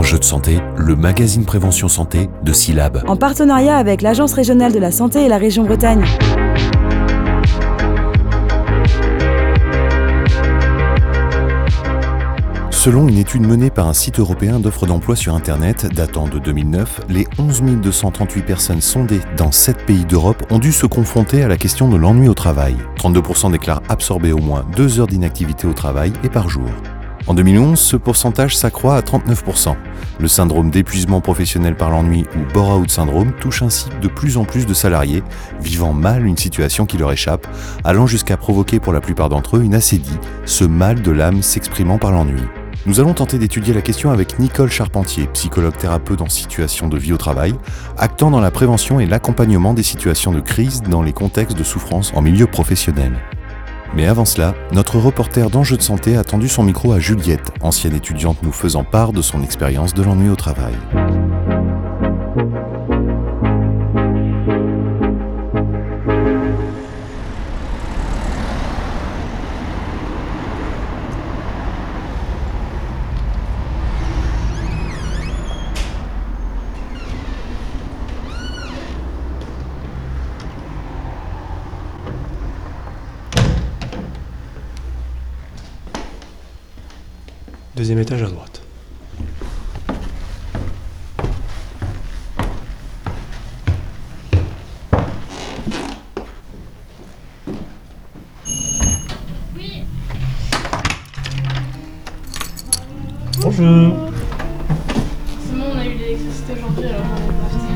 Enjeux de santé, le magazine Prévention Santé de Syllab. En partenariat avec l'Agence régionale de la santé et la région Bretagne. Selon une étude menée par un site européen d'offres d'emploi sur Internet datant de 2009, les 11 238 personnes sondées dans 7 pays d'Europe ont dû se confronter à la question de l'ennui au travail. 32% déclarent absorber au moins 2 heures d'inactivité au travail et par jour. En 2011, ce pourcentage s'accroît à 39%. Le syndrome d'épuisement professionnel par l'ennui ou bore-out syndrome touche ainsi de plus en plus de salariés vivant mal une situation qui leur échappe, allant jusqu'à provoquer pour la plupart d'entre eux une acédie, ce mal de l'âme s'exprimant par l'ennui. Nous allons tenter d'étudier la question avec Nicole Charpentier, psychologue thérapeute en situation de vie au travail, actant dans la prévention et l'accompagnement des situations de crise dans les contextes de souffrance en milieu professionnel. Mais avant cela, notre reporter d'Enjeux de santé a tendu son micro à Juliette, ancienne étudiante nous faisant part de son expérience de l'ennui au travail. Deuxième étage à droite. Oui. Bonjour. C'est bon, on a eu l'électricité aujourd'hui, alors on est parti.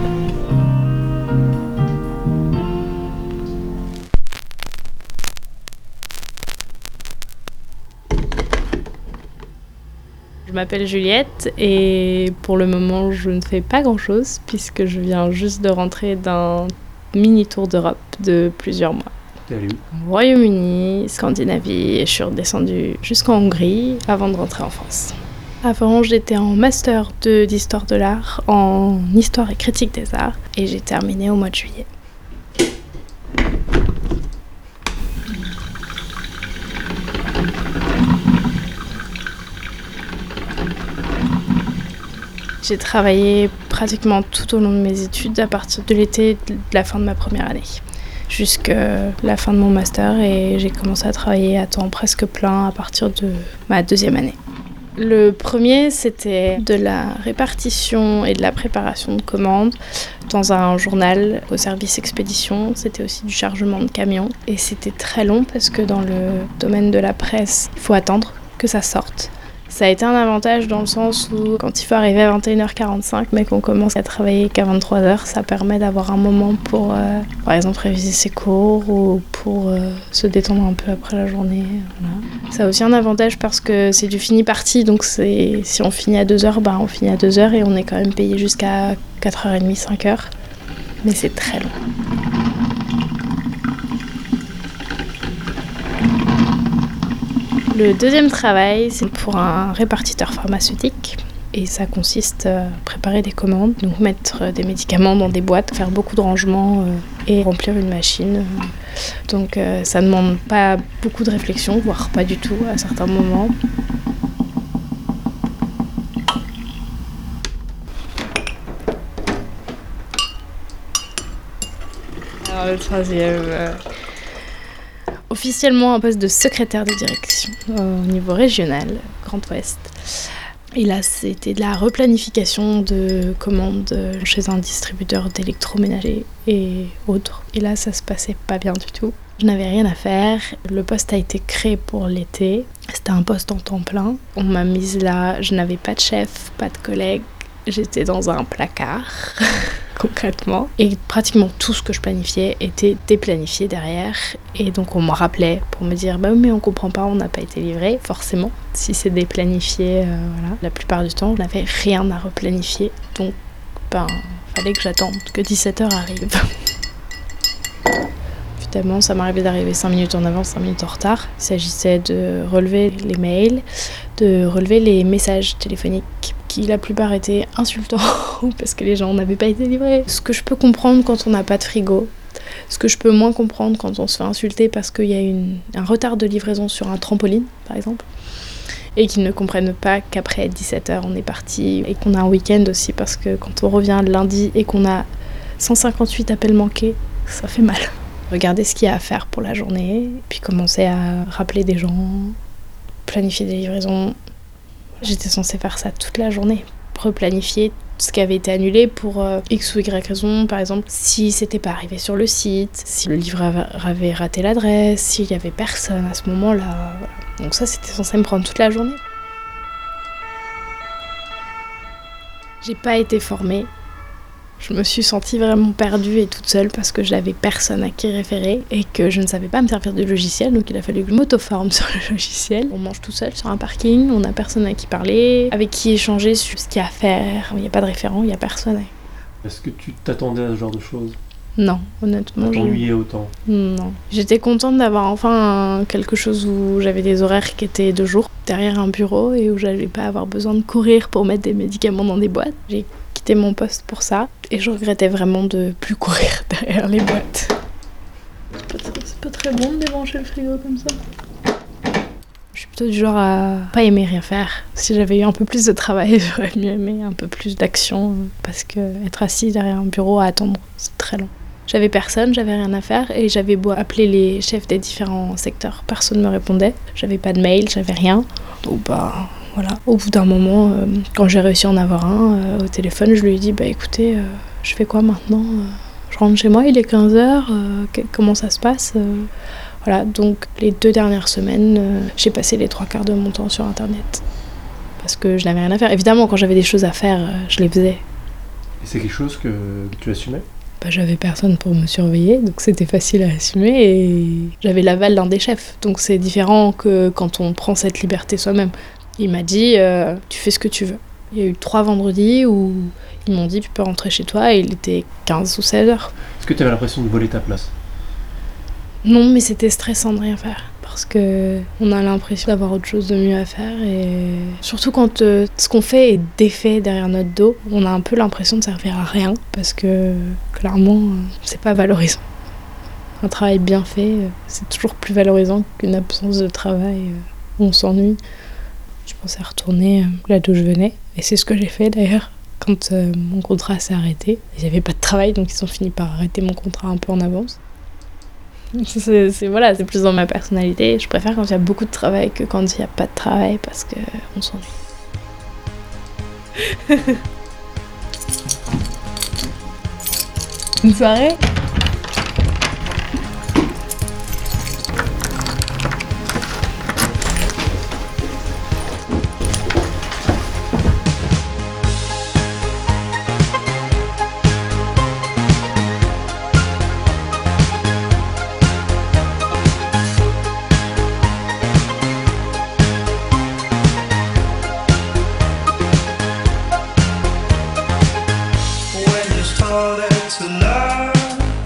Je m'appelle Juliette et pour le moment je ne fais pas grand chose puisque je viens juste de rentrer d'un mini tour d'Europe de plusieurs mois. T'es allé où ? Royaume-Uni, Scandinavie et je suis redescendue jusqu'en Hongrie avant de rentrer en France. Avant j'étais en master d'histoire de l'art, en histoire et critique des arts et j'ai terminé au mois de juillet. J'ai travaillé pratiquement tout au long de mes études à partir de l'été de la fin de ma première année jusqu'à la fin de mon master et j'ai commencé à travailler à temps presque plein à partir de ma deuxième année. Le premier, c'était de la répartition et de la préparation de commandes dans un journal au service expédition. C'était aussi du chargement de camions et c'était très long parce que dans le domaine de la presse, il faut attendre que ça sorte. Ça a été un avantage dans le sens où quand il faut arriver à 21h45 mais qu'on commence à travailler qu'à 23h, ça permet d'avoir un moment pour par exemple réviser ses cours ou pour se détendre un peu après la journée. Voilà. Ça a aussi un avantage parce que c'est du fini parti, donc si on finit à 2h, on finit à 2h et on est quand même payé jusqu'à 4h30, 5h. Mais c'est très long. Le deuxième travail, c'est pour un répartiteur pharmaceutique et ça consiste à préparer des commandes, donc mettre des médicaments dans des boîtes, faire beaucoup de rangements et remplir une machine. Donc ça ne demande pas beaucoup de réflexion, voire pas du tout à certains moments. Alors le troisième... officiellement un poste de secrétaire de direction au niveau régional, Grand Ouest. Et là, c'était de la replanification de commandes chez un distributeur d'électroménager et autres. Et là, ça se passait pas bien du tout. Je n'avais rien à faire. Le poste a été créé pour l'été. C'était un poste en temps plein. On m'a mise là. Je n'avais pas de chef, pas de collègue. J'étais dans un placard. Concrètement. Et pratiquement tout ce que je planifiais était déplanifié derrière. Et donc on me rappelait pour me dire bah oui, mais on comprend pas, on n'a pas été livré. Forcément, si c'est déplanifié, voilà. La plupart du temps, je n'avais rien à replanifier. Donc, fallait que j'attende que 17h arrive. Évidemment, ça m'arrivait d'arriver 5 minutes en avance, 5 minutes en retard. Il s'agissait de relever les mails, de relever les messages téléphoniques qui la plupart étaient insultants parce que les gens n'avaient pas été livrés. Ce que je peux comprendre quand on n'a pas de frigo, ce que je peux moins comprendre quand on se fait insulter parce qu'il y a un retard de livraison sur un trampoline, par exemple. et qu'ils ne comprennent pas qu'après 17h on est parti et qu'on a un week-end aussi, parce que quand on revient le lundi et qu'on a 158 appels manqués, ça fait mal. Regarder ce qu'il y a à faire pour la journée, puis commencer à rappeler des gens, planifier des livraisons. J'étais censée faire ça toute la journée, replanifier ce qui avait été annulé pour X ou Y raison. Par exemple, si c'était pas arrivé sur le site, si le livreur avait raté l'adresse, s'il y avait personne à ce moment-là. Voilà. Donc ça, c'était censé me prendre toute la journée. J'ai pas été formée. Je me suis sentie vraiment perdue et toute seule parce que je n'avais personne à qui référer et que je ne savais pas me servir du logiciel, donc il a fallu que je m'auto-forme sur le logiciel. On mange tout seul sur un parking, on n'a personne à qui parler, avec qui échanger sur ce qu'il y a à faire. Il n'y a pas de référent, il n'y a personne. Est-ce que tu t'attendais à ce genre de choses? Non, honnêtement. T'ennuyais autant? Non. J'étais contente d'avoir enfin quelque chose où j'avais des horaires qui étaient de jour, derrière un bureau, et où j'allais pas avoir besoin de courir pour mettre des médicaments dans des boîtes. J'ai quitté mon poste pour ça, et je regrettais vraiment de plus courir derrière les boîtes. C'est pas très bon de débrancher le frigo comme ça. Je suis plutôt du genre à pas aimer rien faire. Si j'avais eu un peu plus de travail, j'aurais mieux aimé un peu plus d'action, parce que être assis derrière un bureau à attendre, c'est très long. J'avais personne, j'avais rien à faire, et j'avais beau appeler les chefs des différents secteurs, personne ne me répondait. J'avais pas de mail, j'avais rien. Donc voilà. Au bout d'un moment, quand j'ai réussi à en avoir un au téléphone, je lui ai dit écoutez, je fais quoi maintenant? Je rentre chez moi, il est 15h, comment ça se passe? Voilà, donc les 2 dernières semaines, j'ai passé les 3/4 de mon temps sur internet. Parce que je n'avais rien à faire. Évidemment, quand j'avais des choses à faire, je les faisais. Et c'est quelque chose que tu assumais? J'avais personne pour me surveiller, donc c'était facile à assumer, et j'avais l'aval d'un des chefs. Donc c'est différent que quand on prend cette liberté soi-même. Il m'a dit tu fais ce que tu veux. Il y a eu 3 vendredis où ils m'ont dit tu peux rentrer chez toi, et il était 15 ou 16 heures. Est-ce que tu avais l'impression de voler ta place? Non, mais c'était stressant de rien faire. Parce qu'on a l'impression d'avoir autre chose de mieux à faire, et surtout quand ce qu'on fait est défait derrière notre dos, on a un peu l'impression de servir à rien, parce que clairement c'est pas valorisant. Un travail bien fait, c'est toujours plus valorisant qu'une absence de travail où on s'ennuie. Je pensais retourner là d'où je venais, et c'est ce que j'ai fait d'ailleurs quand mon contrat s'est arrêté. Il n'y avait pas de travail, donc ils ont fini par arrêter mon contrat un peu en avance. C'est plus dans ma personnalité. Je préfère quand il y a beaucoup de travail que quand il n'y a pas de travail, parce qu'on s'ennuie. Une soirée ? When you started to love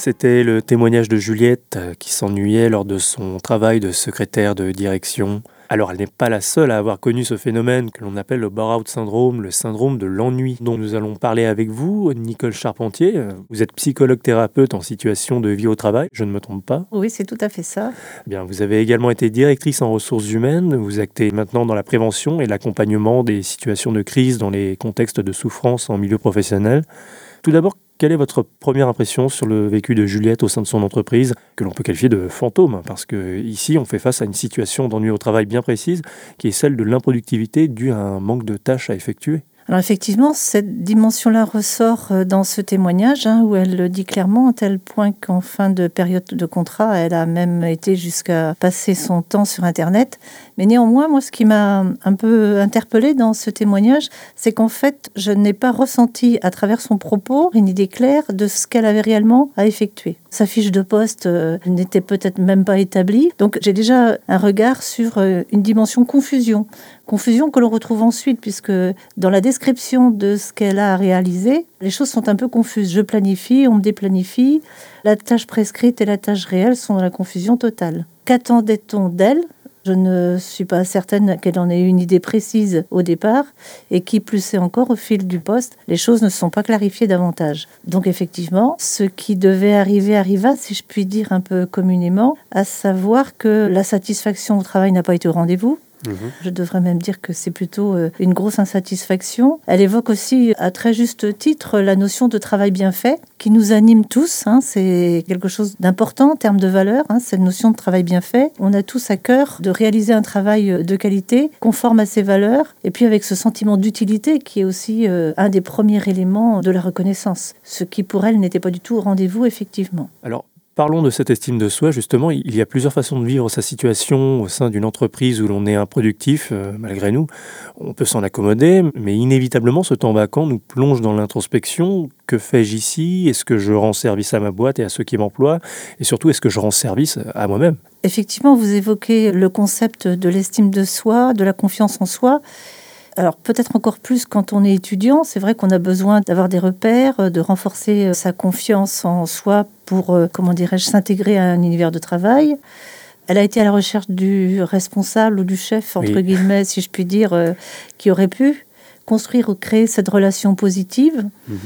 C'était le témoignage de Juliette qui s'ennuyait lors de son travail de secrétaire de direction. Alors, elle n'est pas la seule à avoir connu ce phénomène que l'on appelle le bore-out syndrome, le syndrome de l'ennui, dont nous allons parler avec vous, Nicole Charpentier. Vous êtes psychologue thérapeute en situation de vie au travail, je ne me trompe pas? Oui, c'est tout à fait ça. Bien, vous avez également été directrice en ressources humaines. Vous actez maintenant dans la prévention et l'accompagnement des situations de crise dans les contextes de souffrance en milieu professionnel. Tout d'abord, quelle est votre première impression sur le vécu de Juliette au sein de son entreprise, que l'on peut qualifier de fantôme, parce qu'ici, on fait face à une situation d'ennui au travail bien précise, qui est celle de l'improductivité due à un manque de tâches à effectuer. Alors effectivement, cette dimension-là ressort dans ce témoignage, où elle le dit clairement, à tel point qu'en fin de période de contrat, elle a même été jusqu'à passer son temps sur Internet. Mais néanmoins, moi, ce qui m'a un peu interpellée dans ce témoignage, c'est qu'en fait, je n'ai pas ressenti à travers son propos une idée claire de ce qu'elle avait réellement à effectuer. Sa fiche de poste n'était peut-être même pas établie. Donc j'ai déjà un regard sur une dimension confusion. Confusion que l'on retrouve ensuite, puisque dans la description de ce qu'elle a réalisé, les choses sont un peu confuses. Je planifie, on me déplanifie. La tâche prescrite et la tâche réelle sont dans la confusion totale. Qu'attendait-on d'elle ? Je ne suis pas certaine qu'elle en ait eu une idée précise au départ, et qui plus est encore au fil du poste, les choses ne se sont pas clarifiées davantage. Donc effectivement, ce qui devait arriver arriva, si je puis dire un peu communément, à savoir que la satisfaction au travail n'a pas été au rendez-vous. Je devrais même dire que c'est plutôt une grosse insatisfaction. Elle évoque aussi à très juste titre la notion de travail bien fait qui nous anime tous. C'est quelque chose d'important en termes de valeur, cette notion de travail bien fait. On a tous à cœur de réaliser un travail de qualité conforme à ses valeurs, et puis avec ce sentiment d'utilité qui est aussi un des premiers éléments de la reconnaissance, ce qui pour elle n'était pas du tout au rendez-vous effectivement. Alors, parlons de cette estime de soi, justement. Il y a plusieurs façons de vivre sa situation au sein d'une entreprise où l'on est improductif, malgré nous. On peut s'en accommoder, mais inévitablement, ce temps vacant nous plonge dans l'introspection. Que fais-je ici ? Est-ce que je rends service à ma boîte et à ceux qui m'emploient ? Et surtout, est-ce que je rends service à moi-même ? Effectivement, vous évoquez le concept de l'estime de soi, de la confiance en soi. Alors peut-être encore plus quand on est étudiant, c'est vrai qu'on a besoin d'avoir des repères, de renforcer sa confiance en soi pour, s'intégrer à un univers de travail. Elle a été à la recherche du responsable ou du chef, entre guillemets, si je puis dire, qui aurait pu construire ou créer cette relation positive.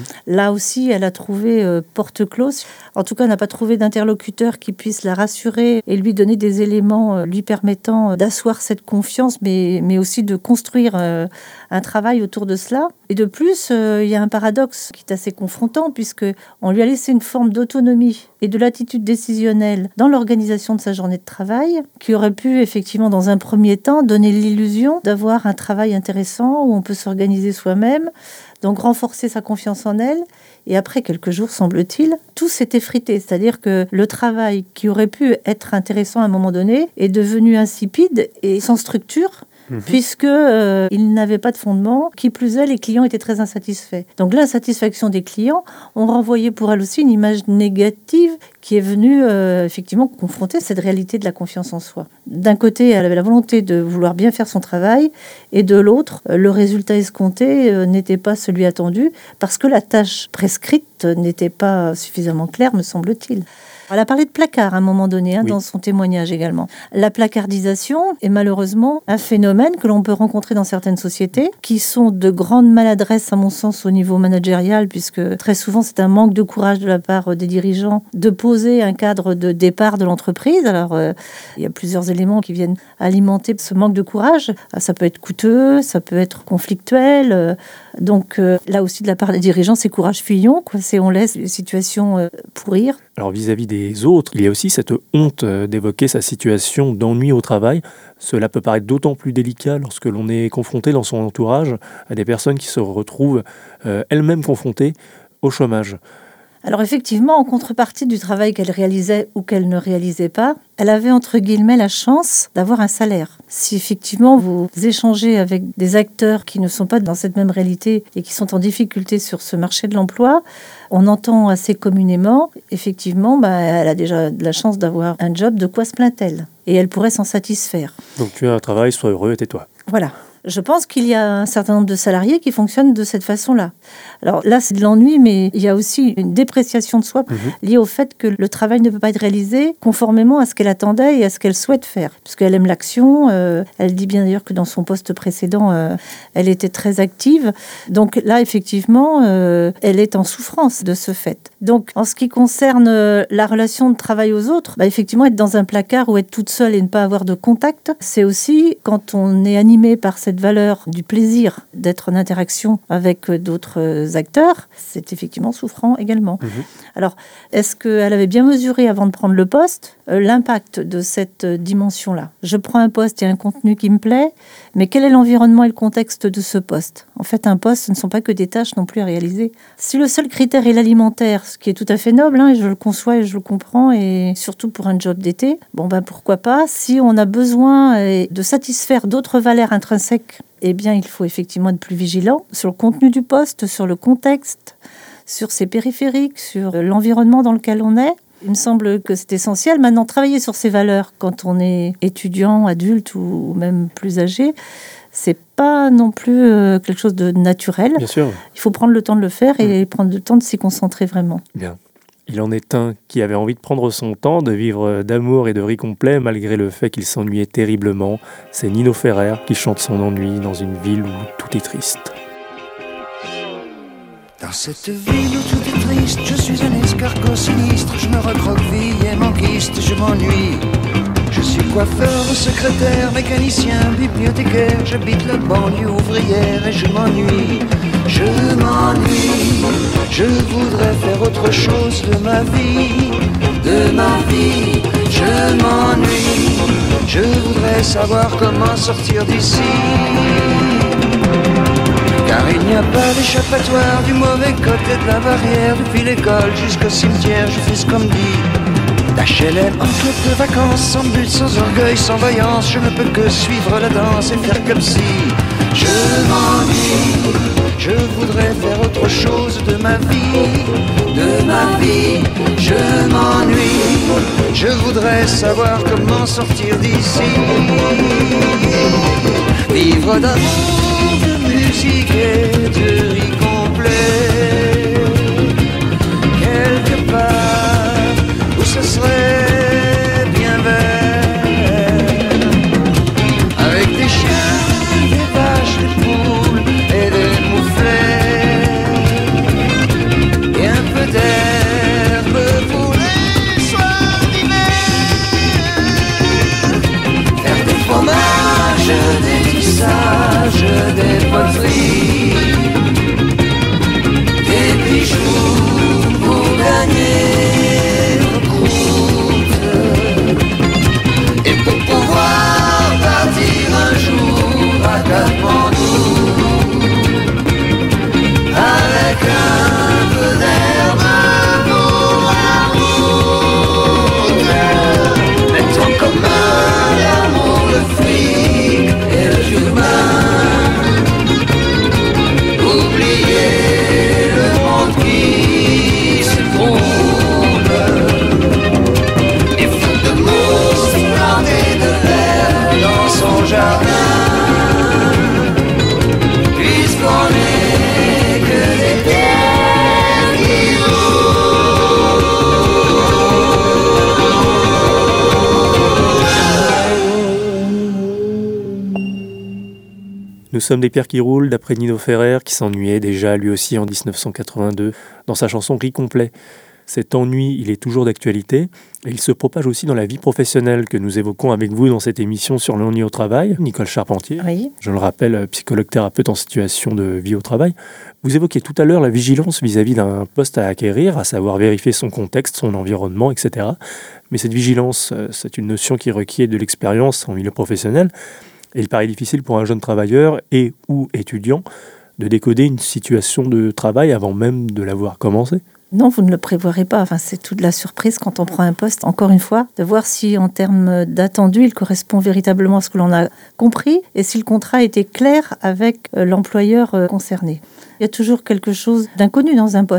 Là aussi, elle a trouvé porte close. En tout cas, elle n'a pas trouvé d'interlocuteur qui puisse la rassurer et lui donner des éléments lui permettant d'asseoir cette confiance, mais aussi de construire un travail autour de cela. Et de plus, il y a un paradoxe qui est assez confrontant, puisqu'on lui a laissé une forme d'autonomie et de l'attitude décisionnelle dans l'organisation de sa journée de travail, qui aurait pu effectivement, dans un premier temps, donner l'illusion d'avoir un travail intéressant où on peut s'organiser soi-même, donc renforcer sa confiance en elle. Et après quelques jours, semble-t-il, tout s'est effrité. C'est-à-dire que le travail qui aurait pu être intéressant à un moment donné est devenu insipide et sans structure, puisqu'il n'avait pas de fondement. Qui plus est, les clients étaient très insatisfaits. Donc l'insatisfaction des clients ont renvoyé pour elle aussi une image négative qui est venue effectivement confronter cette réalité de la confiance en soi. D'un côté, elle avait la volonté de vouloir bien faire son travail, et de l'autre, le résultat escompté n'était pas celui attendu, parce que la tâche prescrite n'était pas suffisamment claire, me semble-t-il. Elle a parlé de placard à un moment donné, dans son témoignage également. La placardisation est malheureusement un phénomène que l'on peut rencontrer dans certaines sociétés, qui sont de grandes maladresses, à mon sens, au niveau managérial, puisque très souvent, c'est un manque de courage de la part des dirigeants de poser un cadre de départ de l'entreprise. Alors, il y a plusieurs éléments qui viennent alimenter ce manque de courage. Ça peut être coûteux, ça peut être conflictuel. Donc, là aussi, de la part des dirigeants, c'est courage fuyons, c'est on laisse les situations pourrir. Alors vis-à-vis des autres, il y a aussi cette honte d'évoquer sa situation d'ennui au travail. Cela peut paraître d'autant plus délicat lorsque l'on est confronté dans son entourage à des personnes qui se retrouvent elles-mêmes confrontées au chômage. Alors effectivement, en contrepartie du travail qu'elle réalisait ou qu'elle ne réalisait pas, elle avait entre guillemets la chance d'avoir un salaire. Si effectivement vous échangez avec des acteurs qui ne sont pas dans cette même réalité et qui sont en difficulté sur ce marché de l'emploi, on entend assez communément, effectivement, elle a déjà la chance d'avoir un job, de quoi se plaint-elle ? Et elle pourrait s'en satisfaire. Donc tu as un travail, sois heureux et tais-toi. Voilà. Je pense qu'il y a un certain nombre de salariés qui fonctionnent de cette façon-là. Alors là, c'est de l'ennui, mais il y a aussi une dépréciation de soi liée au fait que le travail ne peut pas être réalisé conformément à ce qu'elle attendait et à ce qu'elle souhaite faire. Puisqu'elle aime l'action, elle dit bien d'ailleurs que dans son poste précédent, elle était très active. Donc là, effectivement, elle est en souffrance de ce fait. Donc, en ce qui concerne la relation de travail aux autres, effectivement, être dans un placard ou être toute seule et ne pas avoir de contact, c'est aussi quand on est animé par cette valeur du plaisir d'être en interaction avec d'autres acteurs, c'est effectivement souffrant également. Alors, est-ce qu'elle avait bien mesuré avant de prendre le poste l'impact de cette dimension-là? Je prends un poste, il y a un contenu qui me plaît, mais quel est l'environnement et le contexte de ce poste? En fait, un poste, ce ne sont pas que des tâches non plus à réaliser. Si le seul critère est l'alimentaire, ce qui est tout à fait noble, et je le conçois et je le comprends, et surtout pour un job d'été, pourquoi pas? Si on a besoin de satisfaire d'autres valeurs intrinsèques, eh bien, il faut effectivement être plus vigilant sur le contenu du poste, sur le contexte, sur ses périphériques, sur l'environnement dans lequel on est. Il me semble que c'est essentiel. Maintenant, travailler sur ces valeurs quand on est étudiant, adulte ou même plus âgé, c'est pas non plus quelque chose de naturel. Bien sûr. Il faut prendre le temps de le faire et prendre le temps de s'y concentrer vraiment. Bien. Il en est un qui avait envie de prendre son temps, de vivre d'amour et de riz complet, malgré le fait qu'il s'ennuyait terriblement. C'est Nino Ferrer qui chante son ennui dans une ville où tout est triste. Dans cette ville où tout est triste, je suis un escargot sinistre. Je me recroqueville et m'enquiste, je m'ennuie. Je suis coiffeur, secrétaire, mécanicien, bibliothécaire. J'habite la banlieue ouvrière et je m'ennuie. Je m'ennuie, je voudrais faire autre chose de ma vie. De ma vie, je m'ennuie. Je voudrais savoir comment sortir d'ici. Car il n'y a pas d'échappatoire du mauvais côté de la barrière. Depuis l'école jusqu'au cimetière, je fais ce qu'on me dit. D'HLM en club de vacances, sans but, sans orgueil, sans vaillance. Je ne peux que suivre la danse et faire comme si je m'ennuie. Je voudrais faire autre chose de ma vie. De ma vie, je m'ennuie. Je voudrais savoir comment sortir d'ici. Vivre d'amour, de musique et de riz complet. Quelque part où ce serait bien vert. Avec des chiens, des vaches, des poules et des mouflets. Et un peu d'herbe pour les soirs d'hiver. Faire des fromages, des tissages, des poteries, des bijoux pour gagner nos croûtes. Et pour pouvoir partir un jour à Katmandou, avec un peu d'herbe pour la route. Mettre en commun l'amour, le fric et le humain. Oublier le monde qui s'effondre. Et faute de mots, planter de l'herbe dans son jardin. Puisqu'on n'est que des pierres qui Nous sommes des pierres qui roulent, d'après Nino Ferrer, qui s'ennuyait déjà lui aussi en 1982 dans sa chanson Riz complet. Cet ennui, il est toujours d'actualité et il se propage aussi dans la vie professionnelle que nous évoquons avec vous dans cette émission sur l'ennui au travail. Nicole Charpentier, Oui. je le rappelle, psychologue thérapeute en situation de vie au travail. Vous évoquiez tout à l'heure la vigilance vis-à-vis d'un poste à acquérir, à savoir vérifier son contexte, son environnement, etc. Mais cette vigilance, c'est une notion qui requiert de l'expérience en milieu professionnel. Et il paraît difficile pour un jeune travailleur et ou étudiant de décoder une situation de travail avant même de l'avoir commencé. Non, vous ne le prévoirez pas. Enfin, c'est toute la surprise quand on prend un poste, encore une fois, de voir si en termes d'attendu, il correspond véritablement à ce que l'on a compris et si le contrat était clair avec l'employeur concerné. Il y a toujours quelque chose d'inconnu dans un poste.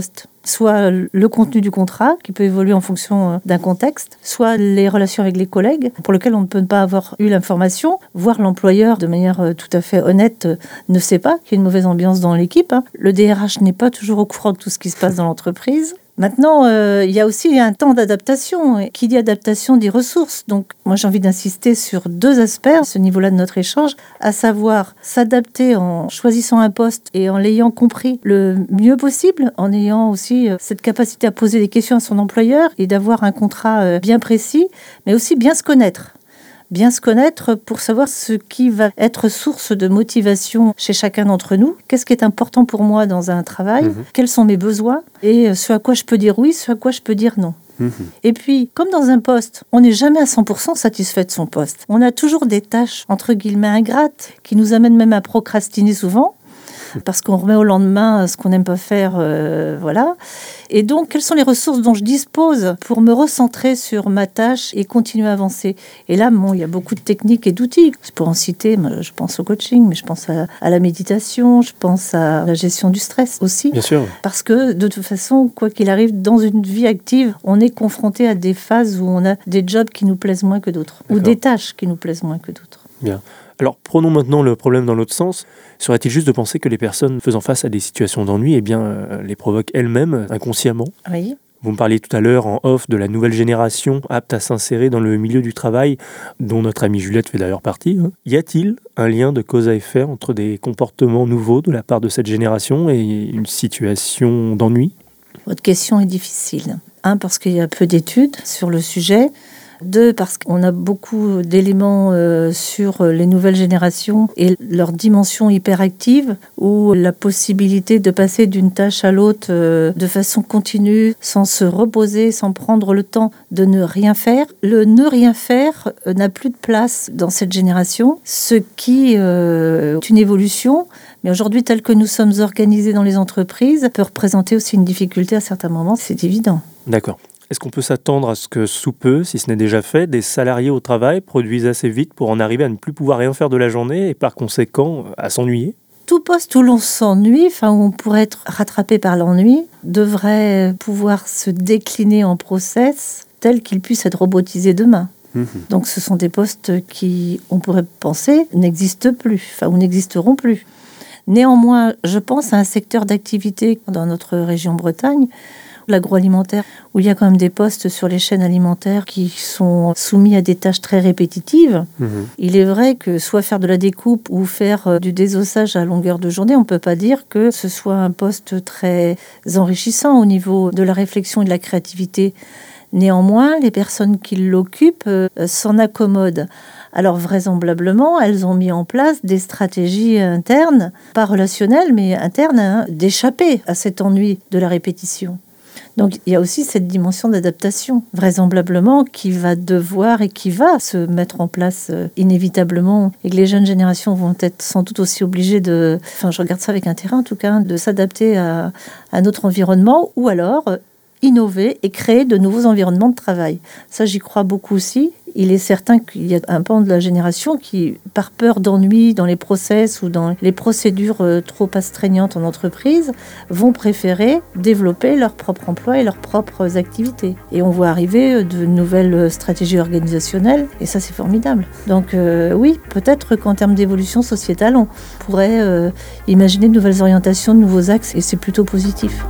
soit le contenu du contrat, qui peut évoluer en fonction d'un contexte, soit les relations avec les collègues, pour lesquelles on ne peut pas avoir eu l'information, voire l'employeur, de manière tout à fait honnête, ne sait pas qu'il y a une mauvaise ambiance dans l'équipe. Le DRH n'est pas toujours au courant de tout ce qui se passe dans l'entreprise. Maintenant, il y a aussi un temps d'adaptation. Et qui dit adaptation dit ressources. Donc, moi, j'ai envie d'insister sur 2 aspects à ce niveau-là de notre échange, à savoir s'adapter en choisissant un poste et en l'ayant compris le mieux possible, en ayant aussi cette capacité à poser des questions à son employeur et d'avoir un contrat bien précis, mais aussi bien se connaître. Bien se connaître pour savoir ce qui va être source de motivation chez chacun d'entre nous. Qu'est-ce qui est important pour moi dans un travail ? Quels sont mes besoins ? Et ce à quoi je peux dire oui, ce à quoi je peux dire non. Et puis, comme dans un poste, on n'est jamais à 100% satisfait de son poste. On a toujours des tâches, entre guillemets, ingrates, qui nous amènent même à procrastiner souvent, parce qu'on remet au lendemain ce qu'on n'aime pas faire, voilà. Et donc, quelles sont les ressources dont je dispose pour me recentrer sur ma tâche et continuer à avancer ? Et là, il y a beaucoup de techniques et d'outils. Pour en citer, je pense au coaching, mais je pense à la méditation, je pense à la gestion du stress aussi. Bien sûr. Parce que, de toute façon, quoi qu'il arrive, dans une vie active, on est confronté à des phases où on a des jobs qui nous plaisent moins que d'autres, ou des tâches qui nous plaisent moins que d'autres. Bien. Alors, prenons maintenant le problème dans l'autre sens. Serait-il juste de penser que les personnes faisant face à des situations d'ennui, les provoquent elles-mêmes inconsciemment ? Oui. Vous me parliez tout à l'heure en off de la nouvelle génération apte à s'insérer dans le milieu du travail, dont notre amie Juliette fait d'ailleurs partie. Y a-t-il un lien de cause à effet entre des comportements nouveaux de la part de cette génération et une situation d'ennui ? Votre question est difficile. 1, parce qu'il y a peu d'études sur le sujet. 2, parce qu'on a beaucoup d'éléments sur les nouvelles générations et leur dimension hyperactive, ou la possibilité de passer d'une tâche à l'autre de façon continue, sans se reposer, sans prendre le temps de ne rien faire. Le ne rien faire n'a plus de place dans cette génération, ce qui est une évolution. Mais aujourd'hui, tel que nous sommes organisés dans les entreprises, peut représenter aussi une difficulté à certains moments, c'est évident. D'accord. Est-ce qu'on peut s'attendre à ce que sous peu, si ce n'est déjà fait, des salariés au travail produisent assez vite pour en arriver à ne plus pouvoir rien faire de la journée et par conséquent à s'ennuyer ? Tout poste où l'on s'ennuie, où on pourrait être rattrapé par l'ennui, devrait pouvoir se décliner en process tel qu'il puisse être robotisé demain. Donc ce sont des postes qui, on pourrait penser, n'existent plus, ou n'existeront plus. Néanmoins, je pense à un secteur d'activité dans notre région Bretagne, l'agroalimentaire, où il y a quand même des postes sur les chaînes alimentaires qui sont soumis à des tâches très répétitives. Il est vrai que soit faire de la découpe ou faire du désossage à longueur de journée, on ne peut pas dire que ce soit un poste très enrichissant au niveau de la réflexion et de la créativité. Néanmoins, les personnes qui l'occupent s'en accommodent. Alors vraisemblablement, elles ont mis en place des stratégies internes, pas relationnelles, mais internes, d'échapper à cet ennui de la répétition. Donc il y a aussi cette dimension d'adaptation, vraisemblablement, qui va devoir et qui va se mettre en place inévitablement, et que les jeunes générations vont être sans doute aussi obligées de, je regarde ça avec intérêt en tout cas, de s'adapter à notre environnement, ou alors innover et créer de nouveaux environnements de travail. Ça, j'y crois beaucoup aussi. Il est certain qu'il y a un pan de la génération qui, par peur d'ennui dans les process ou dans les procédures trop astreignantes en entreprise, vont préférer développer leur propre emploi et leurs propres activités. Et on voit arriver de nouvelles stratégies organisationnelles, et ça, c'est formidable. Donc oui, peut-être qu'en termes d'évolution sociétale, on pourrait imaginer de nouvelles orientations, de nouveaux axes, et c'est plutôt positif.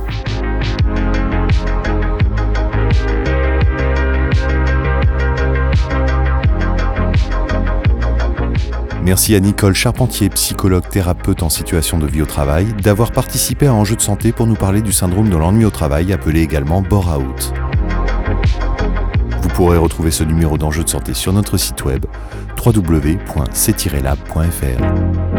Merci à Nicole Charpentier, psychologue thérapeute en situation de vie au travail, d'avoir participé à Enjeux de santé pour nous parler du syndrome de l'ennui au travail, appelé également bore-out. Vous pourrez retrouver ce numéro d'Enjeux de santé sur notre site web www.c-lab.fr.